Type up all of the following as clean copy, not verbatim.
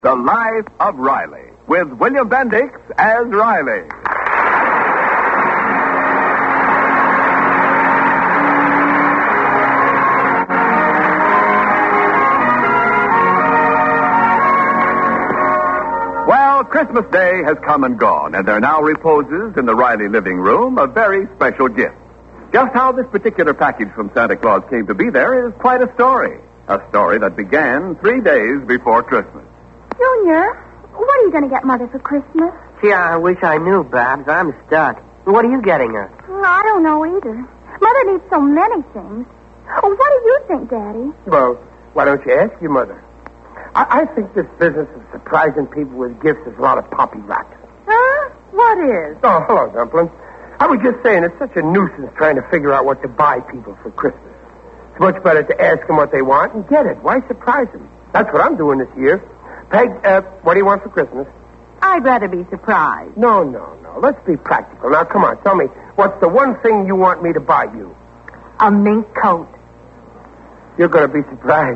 The Life of Riley, with William Bendix as Riley. Well, Christmas Day has come and gone, and there now reposes in the Riley living room a very special gift. Just how this particular package from Santa Claus came to be there is quite a story. A story that began 3 days before Christmas. Junior, what are you going to get Mother for Christmas? Gee, I wish I knew, Babs. I'm stuck. What are you getting her? I don't know either. Mother needs so many things. Oh, what do you think, Daddy? Well, why don't you ask your mother? I think this business of surprising people with gifts is a lot of poppy rot. Huh? What is? Oh, hello, Dumpling. I was just saying it's such a nuisance trying to figure out what to buy people for Christmas. It's much better to ask them what they want and get it. Why surprise them? That's what I'm doing this year. Peg, what do you want for Christmas? I'd rather be surprised. No. Let's be practical. Now, come on, tell me, what's the one thing you want me to buy you? A mink coat. You're going to be surprised.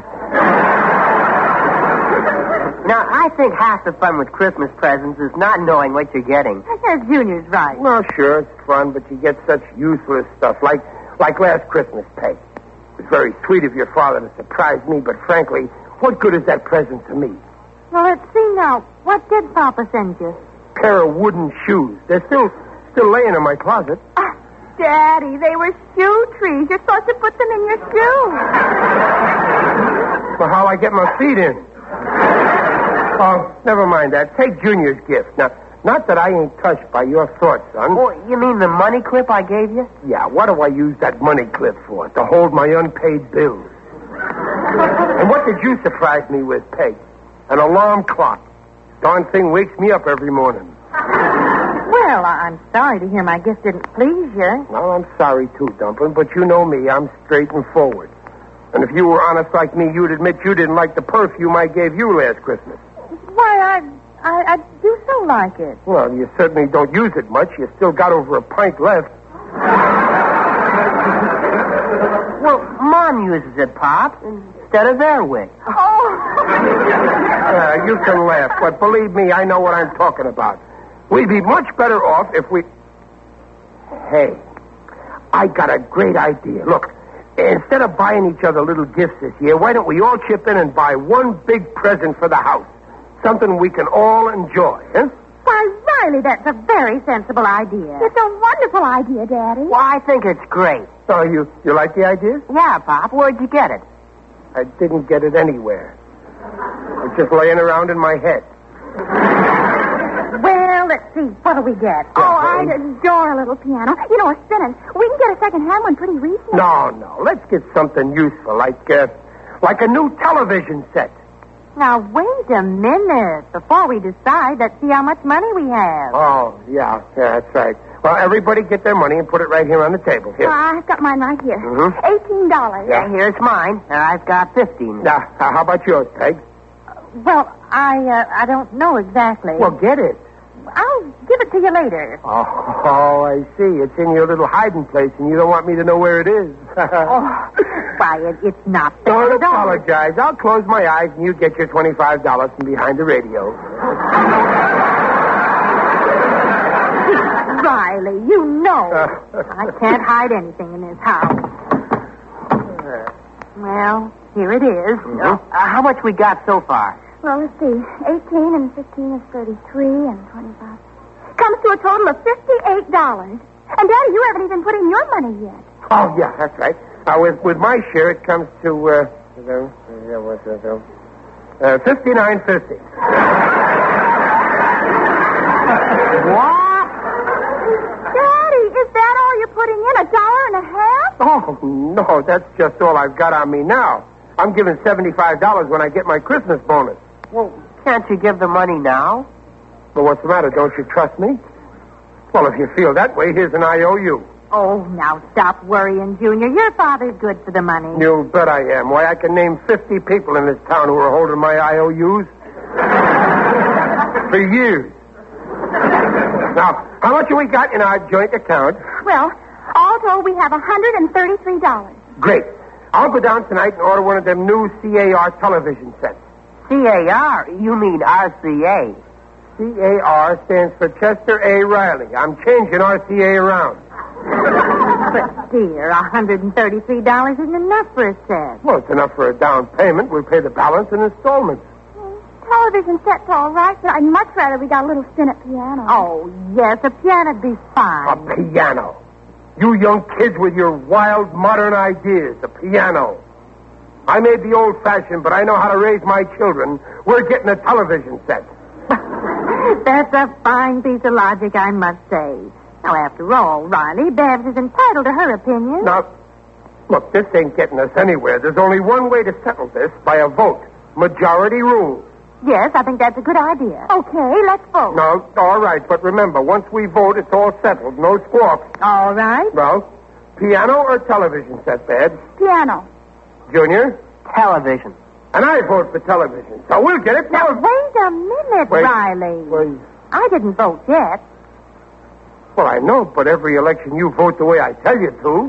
Now, I think half the fun with Christmas presents is not knowing what you're getting. Yes, Junior's right. Well, sure, it's fun, but you get such useless stuff, like last Christmas, Peg. It was very sweet of your father to surprise me, but frankly, what good is that present to me? Well, let's see now. What did Papa send you? Pair of wooden shoes. They're still laying in my closet. Daddy, they were shoe trees. You're supposed to put them in your shoe. Well, how'll I get my feet in? Oh, never mind that. Take Junior's gift. Now, not that I ain't touched by your thoughts, son. Oh, you mean the money clip I gave you? Yeah, what do I use that money clip for? To hold my unpaid bills. And what did you surprise me with, Peg? An alarm clock. Darn thing wakes me up every morning. Well, I'm sorry to hear my gift didn't please you. Well, I'm sorry, too, Dumpling, but you know me. I'm straight and forward. And if you were honest like me, you'd admit you didn't like the perfume I gave you last Christmas. Why, I do so like it. Well, you certainly don't use it much. You still got over a pint left. Well, Mom uses it, Pop, instead of Airwick. Oh! You can laugh, but believe me, I know what I'm talking about. We'd be much better off if we... Hey, I got a great idea. Look, instead of buying each other little gifts this year, why don't we all chip in and buy one big present for the house? Something we can all enjoy, huh? Why, Riley, that's a very sensible idea. It's a wonderful idea, Daddy. Well, I think it's great. So you like the idea? Yeah, Pop. Where'd you get it? I didn't get it anywhere. It's just laying around in my head. Well, let's see. What'll we get? Oh, I'd adore a little piano. You know, a spinning. We can get a second-hand one pretty recent. No. Let's get something useful, like a new television set. Now, wait a minute. Before we decide, let's see how much money we have. Oh, yeah, that's right. Well, everybody get their money and put it right here on the table. Here. I've got mine right here. Mm-hmm. $18. Yeah, here's mine. I've got 15. Now, how about yours, Peg? Well, I don't know exactly. Well, get it. I'll give it to you later. Oh, I see. It's in your little hiding place, and you don't want me to know where it is. Why, it's not fair. Don't apologize. I'll close my eyes, and you get your $25 from behind the radio. Riley, you know I can't hide anything in this house. Well, here it is. Mm-hmm. How much we got so far? Well, let's see. 18 and 15 is 33 and 25. Comes to a total of $58. And, Daddy, you haven't even put in your money yet. Oh, yeah, that's right. With my share, it comes to, $59.50. What? Daddy, is that all you're putting in? $1.50? Oh, no, that's just all I've got on me now. I'm giving $75 when I get my Christmas bonus. Well, can't you give the money now? Well, what's the matter? Don't you trust me? Well, if you feel that way, here's an IOU. Oh, now stop worrying, Junior. Your father's good for the money. You bet I am. Why, I can name 50 people in this town who are holding my IOUs. For years. Now, how much have we got in our joint account? Well, all told, we have $133. Great. I'll go down tonight and order one of them new CAR television sets. C-A-R? You mean R-C-A. C-A-R stands for Chester A. Riley. I'm changing RCA around. But, dear, $133 isn't enough for a set. Well, it's enough for a down payment. We'll pay the balance in installments. Television set's all right, but I'd much rather we got a little Stinnett piano. Oh, yes, a piano'd be fine. A piano. You young kids with your wild modern ideas. A piano. I may be old-fashioned, but I know how to raise my children. We're getting a television set. That's a fine piece of logic, I must say. Now, after all, Riley, Babs is entitled to her opinion. Now, look, this ain't getting us anywhere. There's only one way to settle this, by a vote. Majority rule. Yes, I think that's a good idea. Okay, let's vote. No, all right, but remember, once we vote, it's all settled. No squawks. All right. Well, piano or television set, Babs? Piano. Junior? Television. And I vote for television, so we'll get it. Now, wait a minute, Wait. Riley. Wait. I didn't vote yet. Well, I know, but every election you vote the way I tell you to.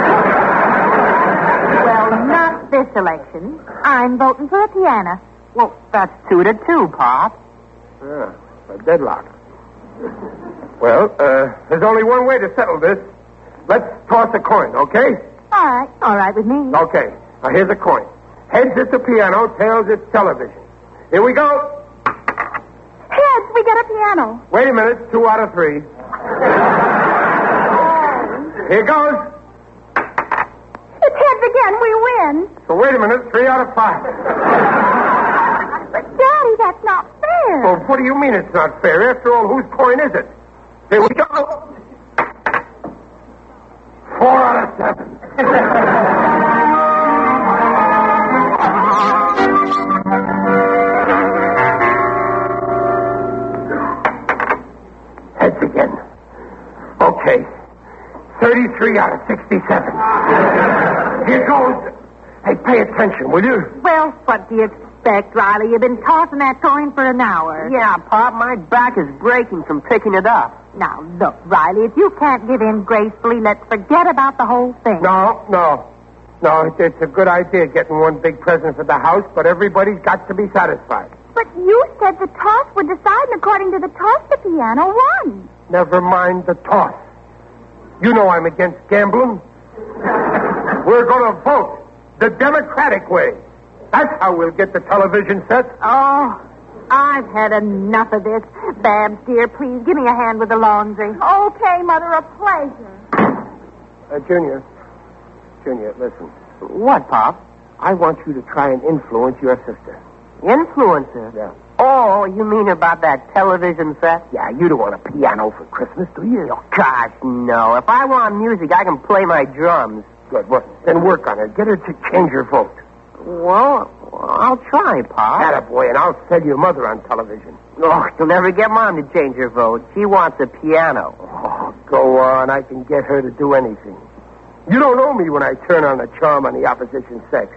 Well, not this election. I'm voting for a piano. Well, that's 2-2, Pop. Yeah, a deadlock. Well, there's only one way to settle this. Let's toss a coin, okay? All right with me. Okay. Now, here's a coin. Heads it's the piano, tails it's television. Here we go. Heads, we get a piano. Wait a minute. 2 out of 3. Here goes. It's heads again. We win. So wait a minute. 3 out of 5. But, Daddy, that's not fair. Well, what do you mean it's not fair? After all, whose coin is it? Here we go. 4 out of 7. Heads again. Okay. 33 out of 67. Here goes. Hey, pay attention, will you? Well, what do you expect, Riley? You've been tossing that coin for an hour. Yeah, Pop, my back is breaking from picking it up. Now, look, Riley, if you can't give in gracefully, let's forget about the whole thing. No, it's a good idea getting one big present for the house, but everybody's got to be satisfied. But you said the toss would decide, and according to the toss, the piano won. Never mind the toss. You know I'm against gambling. We're going to vote the democratic way. That's how we'll get the television set. Oh, I've had enough of this. Babs, dear, please give me a hand with the laundry. Okay, Mother, a pleasure. Junior, listen. What, Pop? I want you to try and influence your sister. Influencer? Yeah. Oh, you mean about that television set? Yeah, you don't want a piano for Christmas, do you? Oh, gosh, no. If I want music, I can play my drums. Good. Well, then work on it. Get her to change her vote. Well, I'll try, Pop. Attaboy, and I'll sell your mother on television. Oh, you'll never get Mom to change her vote. She wants a piano. Oh, go on. I can get her to do anything. You don't know me when I turn on a charm on the opposition sex.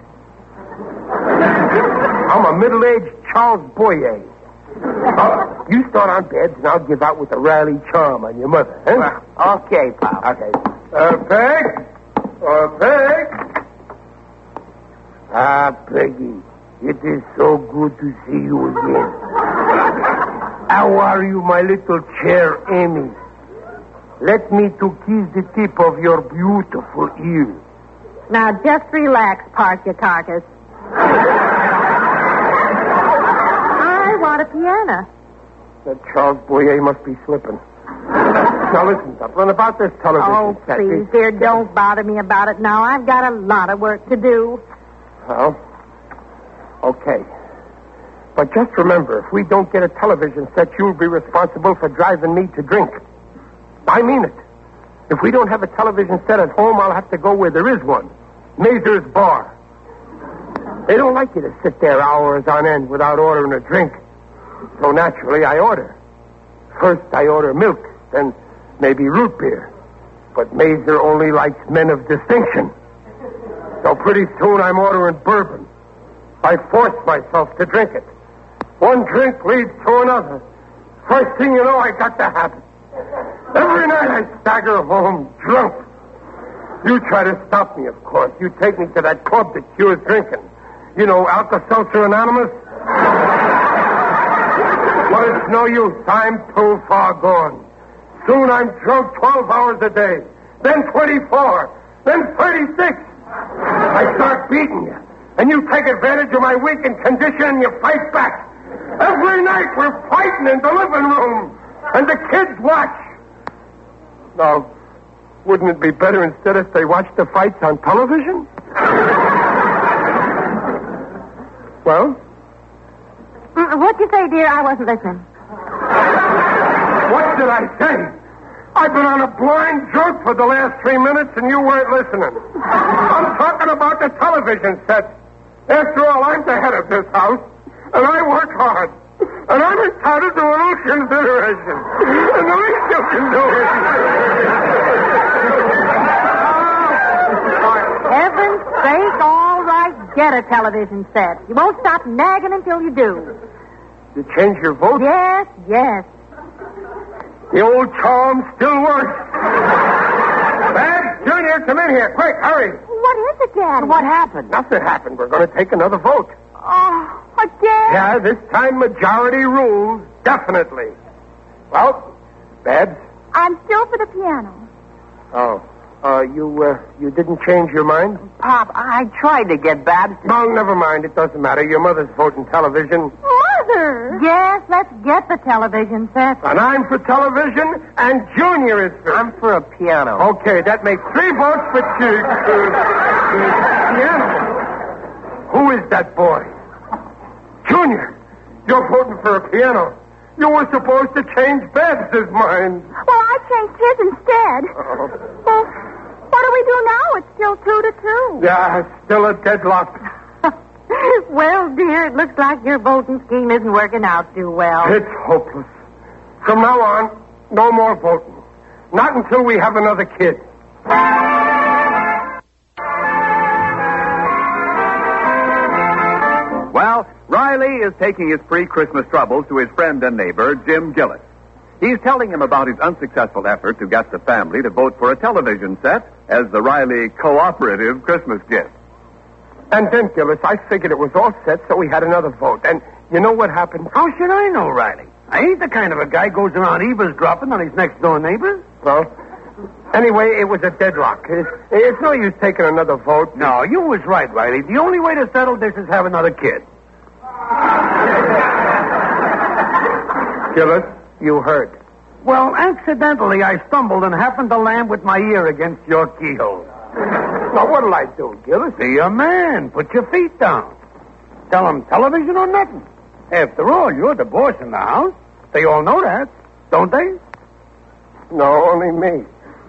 I'm a middle-aged Charles Boyer. You start on beds, and I'll give out with the Riley charm on your mother, huh? Well, okay, Pop. Okay. Peg? Peg? Ah, Peggy, it is so good to see you again. How are you, my little chair, Amy? Let me to kiss the tip of your beautiful ear. Now, just relax, Park, you carcass. I want a piano. That Charles Boyer must be slipping. Now, listen, Dublin, about this television Oh, set. please, dear, don't bother me about it now. I've got a lot of work to do. Well, okay. But just remember, if we don't get a television set, you'll be responsible for driving me to drink. I mean it. If we don't have a television set at home, I'll have to go where there is one. Mazer's Bar. They don't like you to sit there hours on end without ordering a drink. So naturally, I order. First, I order milk, then maybe root beer. But Mazer only likes men of distinction. So pretty soon, I'm ordering bourbon. I force myself to drink it. One drink leads to another. First thing you know, I got the habit. Every night I stagger home drunk. You try to stop me, of course. You take me to that club that cures drinking. You know, Alka-Seltzer Anonymous. Oh, it's no use. I'm too far gone. Soon I'm drunk 12 hours a day. Then 24. Then 36. I start beating you. And you take advantage of my weakened condition and you fight back. Every night we're fighting in the living room. And the kids watch. Now, wouldn't it be better instead if they watched the fights on television? Well? What'd you say, dear? I wasn't listening. What did I say? I've been on a blind joke for the last 3 minutes and you weren't listening. I'm talking about the television set. After all, I'm the head of this house, and I work hard. And I'm entitled to a little consideration. And the least you can do is... Heaven's sake, all right, get a television set. You won't stop nagging until you do. You change your vote? Yes, yes. The old charm still works. Babs, Junior, come in here. Quick, hurry. What is it, Daddy? What happened? Nothing happened. We're going to take another vote. Oh, again? Yeah, this time majority rules, definitely. Well, Babs? I'm still for the piano. Oh, you didn't change your mind? Pop, I tried to get Babs to... Well, never mind. It doesn't matter. Your mother's voting television. Mother! Yes, let's get the television set. And I'm for television, and Junior is for... I'm for a piano. Okay, that makes 3 votes for piano. Who is that boy? Junior, you're voting for a piano. You were supposed to change Babs' mind. Well, I changed his instead. Oh. Well, what do we do now? It's still 2-2. Yeah, it's still a deadlock. Well, dear, it looks like your voting scheme isn't working out too well. It's hopeless. From now on, no more voting. Not until we have another kid. Well, Riley is taking his pre-Christmas troubles to his friend and neighbor, Jim Gillis. He's telling him about his unsuccessful effort to get the family to vote for a television set as the Riley cooperative Christmas gift. And then, Gillis, I figured it was all set, so we had another vote. And you know what happened? How should I know, Riley? I ain't the kind of a guy goes around eavesdropping on his next-door neighbors. Well, anyway, it was a deadlock. It's no use taking another vote. No, you was right, Riley. The only way to settle this is have another kid. Gillis, you heard. Well, accidentally, I stumbled and happened to land with my ear against your keyhole. Now, what'll I do, Gillis? Be a man. Put your feet down. Tell them television or nothing. After all, you're the boss in the house. They all know that, don't they? No, only me.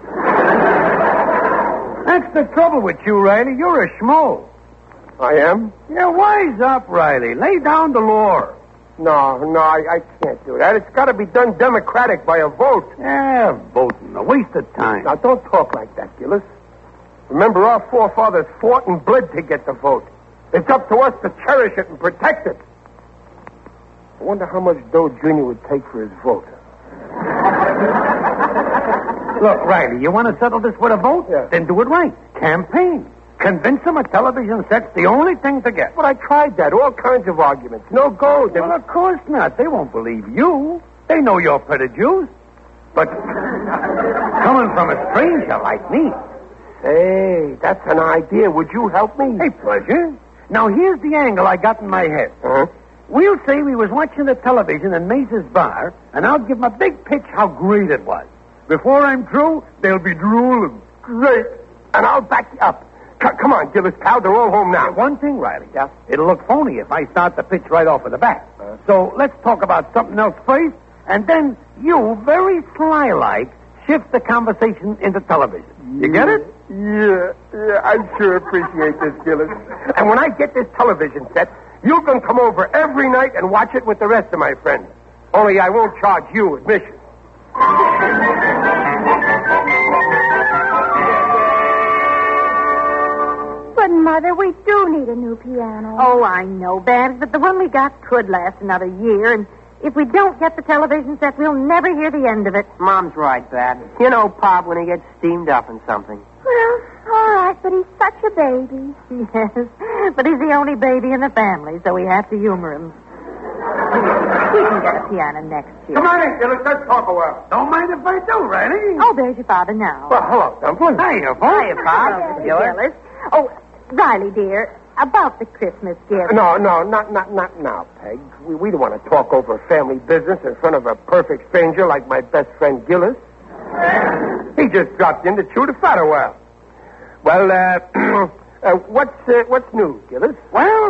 That's the trouble with you, Riley. You're a schmo. I am? Yeah, wise up, Riley. Lay down the law. No, I can't do that. It's got to be done democratic by a vote. Yeah, voting. A waste of time. Now, don't talk like that, Gillis. Remember, our forefathers fought and bled to get the vote. It's up to us to cherish it and protect it. I wonder how much dough Junior would take for his vote. Look, Riley, you want to settle this with a vote? Yeah. Then do it right. Campaign. Convince them a television set's the only thing to get. But I tried that. All kinds of arguments. No go. Well, of course not. They won't believe you. They know you're pretty Jews. But coming from a stranger like me. Hey, that's an idea. Would you help me? Hey, pleasure. Now, here's the angle I got in my head. Uh-huh. We'll say we was watching the television in Mace's bar, and I'll give them a big pitch how great it was. Before I'm through, they'll be drooling. Great. And I'll back you up. Come on, Gillis, pal. They're all home now. One thing, Riley. Yeah? It'll look phony if I start the pitch right off of the bat. So let's talk about something else first, and then you, very sly-like, shift the conversation into television. You get it? Yeah, I sure appreciate this, Gillis. And when I get this television set, you can come over every night and watch it with the rest of my friends. Only I won't charge you admission. But, Mother, we do need a new piano. Oh, I know, Babs, but the one we got could last another year, and if we don't get the television set, we'll never hear the end of it. Mom's right, Babs. You know Pop when he gets steamed up in something. Well, all right, but he's such a baby. Yes, but he's the only baby in the family, so we have to humor him. We can get a piano next year. Come on in, Gillis. Let's talk a while. Don't mind if I do, Riley. Oh, there's your father now. Well, hello, Dumpling. Hiya, Paul. Hiya, Pop. Hello, Gillis. Gillis. Oh, Riley, dear, about the Christmas gift. No, not now, Peg. We don't want to talk over family business in front of a perfect stranger like my best friend Gillis. He just dropped in to chew the fat a while. Well, what's new, Gillis? Well,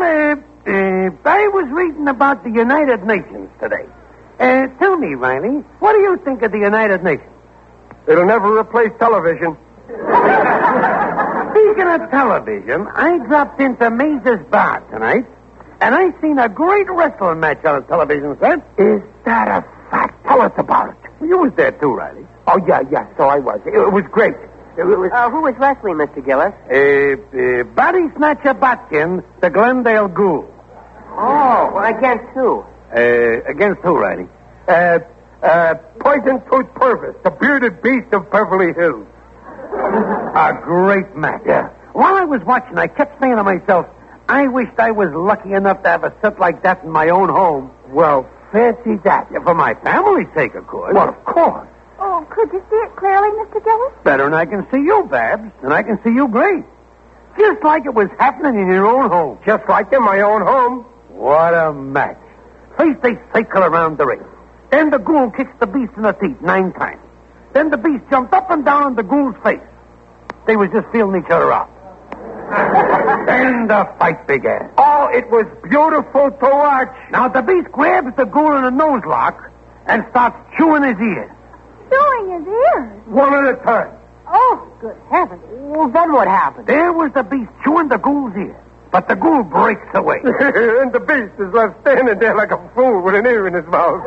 I was reading about the United Nations today. Tell me, Riley, what do you think of the United Nations? It'll never replace television. Speaking of television, I dropped into Mazer's Bar tonight, and I seen a great wrestling match on a television set. Is that a fact? Tell us about it. You was there too, Riley. Oh, yeah, so I was. It was great. Who was wrestling, Mr. Gillis? Body Snatcher Botkin, the Glendale Ghoul. Oh, well, against who? Against who, Riley? Poison Tooth Purvis, the bearded beast of Beverly Hills. A great match. Yeah. While I was watching, I kept saying to myself, I wished I was lucky enough to have a set like that in my own home. Well, fancy that. Yeah, for my family's sake, of course. Well, of course. Oh, could you see it clearly, Mr. Gillis? Better than I can see you, Babs, and I can see you great. Just like it was happening in your own home. Just like in my own home. What a match. First they cycle around the ring. Then the ghoul kicks the beast in the teeth 9 times. Then the beast jumped up and down on the ghoul's face. They was just feeling each other out. Then the fight began. Oh, it was beautiful to watch. Now the beast grabs the ghoul in a nose lock and starts chewing his ears. Chewing his ears. One at a time. Oh, good heavens. Well, then what happened? There was the beast chewing the ghoul's ear. But the ghoul breaks away. And the beast is left standing there like a fool with an ear in his mouth.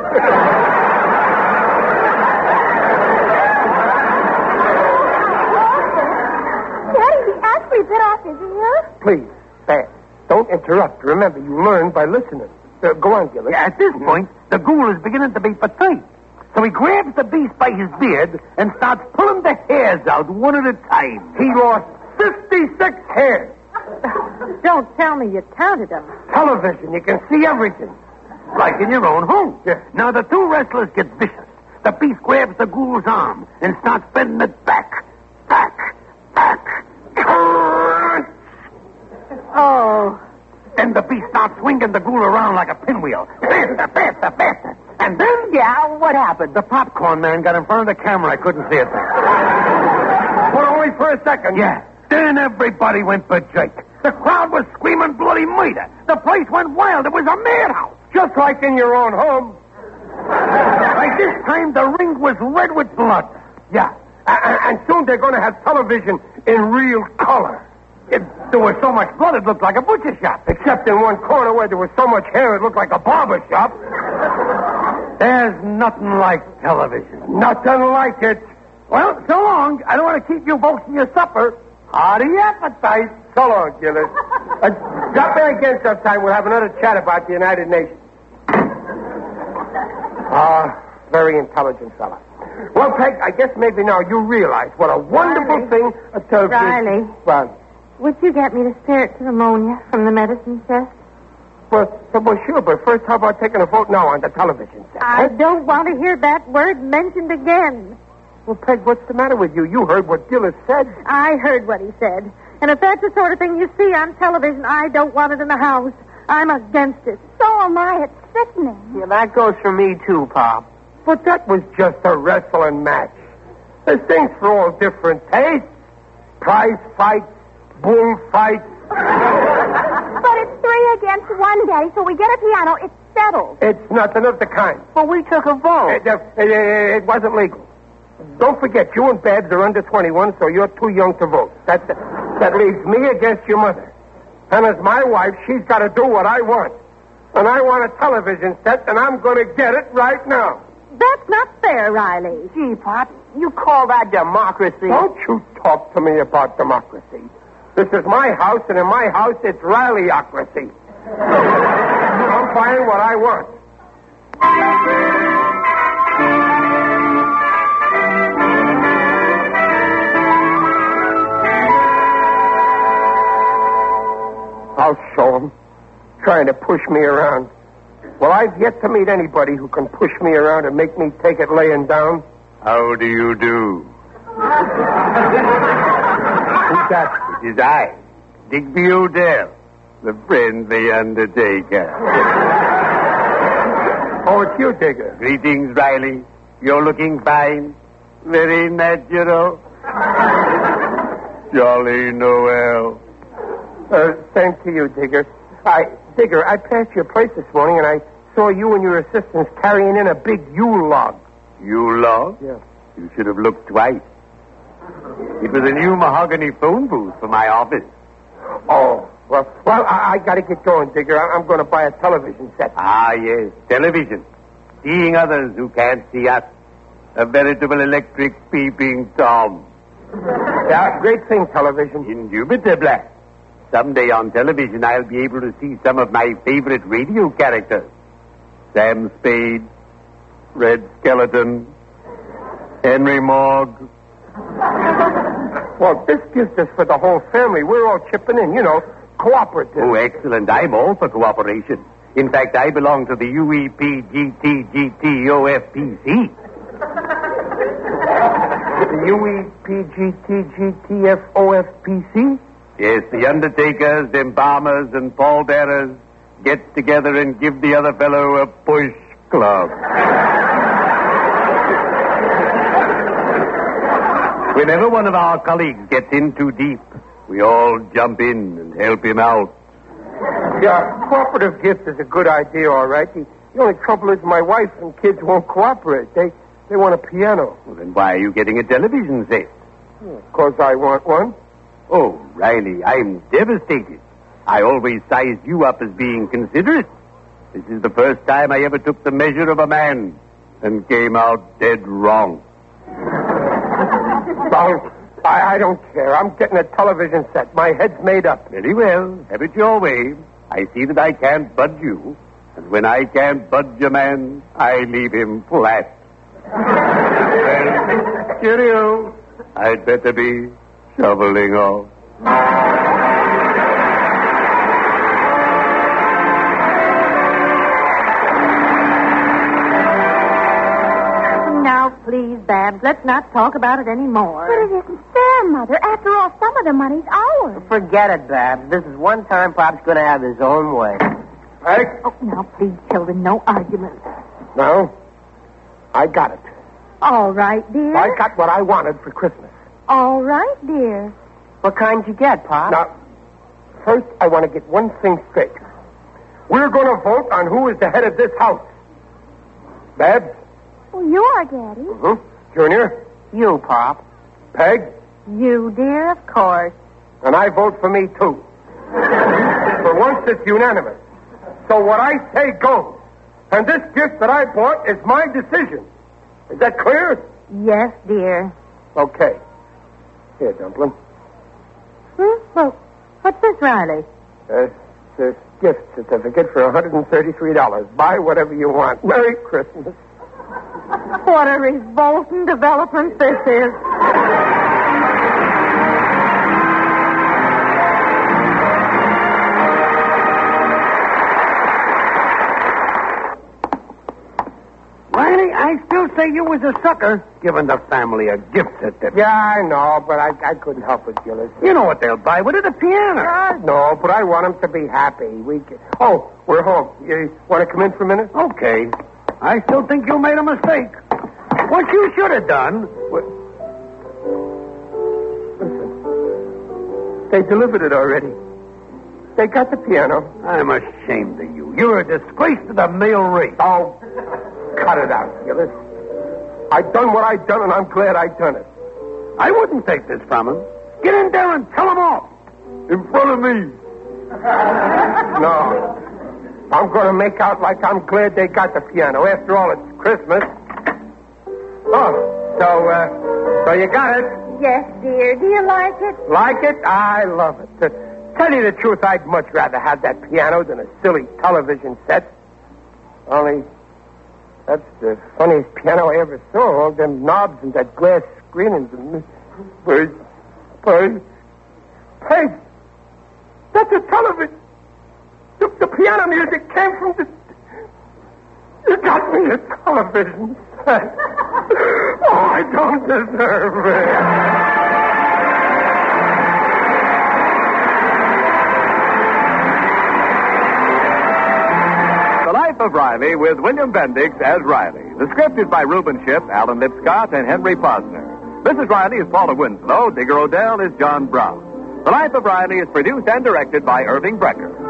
Daddy, he actually bit off his ear? Please, Babs, don't interrupt. Remember, you learn by listening. Go on, Gillis. At this point, the ghoul is beginning to be fatigued. So he grabs the beast by his beard and starts pulling the hairs out one at a time. He lost 56 hairs. Don't tell me you counted them. Television, you can see everything. Like in your own home. Yeah. Now the two wrestlers get vicious. The beast grabs the ghoul's arm and starts bending it back. Oh. Then the beast starts swinging the ghoul around like a pinwheel. Faster. And then... Yeah, what happened? The popcorn man got in front of the camera. I couldn't see it. But only for a second. Yeah. Then everybody went berserk. The crowd was screaming bloody murder. The place went wild. It was a madhouse. Just like in your own home. By this time, the ring was red with blood. Yeah. And soon they're going to have television in real color. There was so much blood, it looked like a butcher shop. Except in one corner where there was so much hair, it looked like a barber shop. There's nothing like television. Nothing like it. Well, so long. I don't want to keep you folks from your supper. Hearty appetite. So long, Gillis. Drop in again sometime. We'll have another chat about the United Nations. Very intelligent fella. Well, Peg, I guess maybe now you realize what a wonderful thing a television... Riley. Well, Would you get me the spirit pneumonia from the medicine chest? well, sure, but first, how about taking a vote now on the television set? I don't want to hear that word mentioned again. Well, Peg, what's the matter with you? You heard what Gillis said. I heard what he said. And if that's the sort of thing you see on television, I don't want it in the house. I'm against it. So am I. It's sickening. Yeah, that goes for me, too, Pop. But that was just a wrestling match. There's things for all different tastes. Prize fights, bull fights. But it's 3 against 1, Daddy, so we get a piano. It's settled. It's nothing of the kind. Well, we took a vote. It wasn't legal. Don't forget, you and Babs are under 21, so you're too young to vote. That leaves me against your mother. And as my wife, she's got to do what I want. And I want a television set, and I'm going to get it right now. That's not fair, Riley. Gee, Pop, you call that democracy? Don't you talk to me about democracy. This is my house, and in my house, it's Rileyocracy. I'm buying what I want. I'll show him. Trying to push me around. Well, I've yet to meet anybody who can push me around and make me take it laying down. How do you do? Who's that? It is I, Digby Odell, the friendly undertaker. Oh, it's you, Digger. Greetings, Riley. You're looking fine. Very natural. Jolly Noel. Same to you, Digger. Digger, I passed your place this morning, and I saw you and your assistants carrying in a big Yule log. Yule log? Yeah. You should have looked twice. It was a new mahogany phone booth for my office. Oh, well, I got to get going, Digger. I'm going to buy a television set. Ah, yes, television. Seeing others who can't see us. A veritable electric peeping Tom. Yeah, great thing, television. Indubitably. Someday on television, I'll be able to see some of my favorite radio characters. Sam Spade, Red Skeleton, Henry Morg. Well, this gives us for the whole family. We're all chipping in, cooperative. Oh, excellent. I'm all for cooperation. In fact, I belong to the UEPGTGTOFPC. The UEPGTGTFOFPC? Yes, the undertakers, embalmers, and pallbearers get together and give the other fellow a push club. Whenever one of our colleagues gets in too deep, we all jump in and help him out. Yeah, cooperative gift is a good idea, all right. The only trouble is my wife and kids won't cooperate. They want a piano. Well, then why are you getting a television set? Because I want one. Oh, Riley, I'm devastated. I always sized you up as being considerate. This is the first time I ever took the measure of a man and came out dead wrong. I don't care. I'm getting a television set. My head's made up. Very well. Have it your way. I see that I can't budge you. And when I can't budge a man, I leave him flat. Well, cheerio. I'd better be shoveling off. Now, please, Babs, let's not talk about it anymore. But it isn't fair, Mother. After all, some of the money's ours. Forget it, Babs. This is one time Pop's going to have his own way. Hey? Oh, now, please, children, no arguments. No, I got it. All right, dear. I got what I wanted for Christmas. All right, dear. What kind you get, Pop? Now, first, I want to get one thing straight. We're going to vote on who is the head of this house. Babs? Well, you are, Daddy. Mm-hmm. Junior? You, Pop. Peg? You, dear, of course. And I vote for me, too. For once, it's unanimous. So what I say goes. And this gift that I bought is my decision. Is that clear? Yes, dear. Okay. Here, Dumpling. Well, what's this, Riley? It's a gift certificate for $133. Buy whatever you want. Merry Christmas. What a revolting development this is. Riley, I still say you was a sucker giving the family a gift certificate. Yeah, I know, but I couldn't help it, Gillis. You know what they'll buy with it? A piano. I know, but I want them to be happy. Oh, we're home. You want to come in for a minute? Okay. I still think you made a mistake. What you should have done... Listen. They delivered it already. They got the piano. I'm ashamed of you. You're a disgrace to the male race. Oh, cut it out, Gillis. I've done what I've done, and I'm glad I've done it. I wouldn't take this from him. Get in there and tell him off. In front of me. No. I'm going to make out like I'm glad they got the piano. After all, it's Christmas. Oh, so you got it? Yes, dear. Do you like it? Like it? I love it. To tell you the truth, I'd much rather have that piano than a silly television set. Only, that's the funniest piano I ever saw. All them knobs and that glass screenings and... Hey, that's a television. The piano music came from You got me a television set. Oh, I don't deserve it. The Life of Riley with William Bendix as Riley. The script is by Reuben Ship, Alan Lipscott, and Henry Posner. Mrs. Riley is Paula Winslow. Digger Odell is John Brown. The Life of Riley is produced and directed by Irving Brecker.